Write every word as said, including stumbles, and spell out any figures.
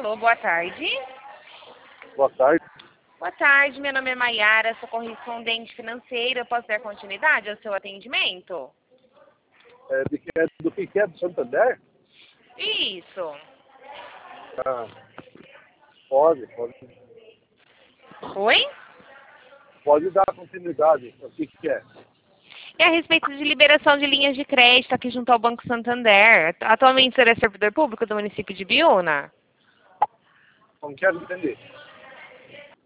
Alô, boa tarde. Boa tarde. Boa tarde, meu nome é Maiara, sou correspondente financeira. Posso dar continuidade ao seu atendimento? É, de que é, do que que é? Do Santander? Isso. Ah, pode, pode. Oi? Pode dar continuidade. O que que é? É a respeito de liberação de linhas de crédito aqui junto ao Banco Santander. Atualmente, o senhor é servidor público do município de Biúna? Não quero entender.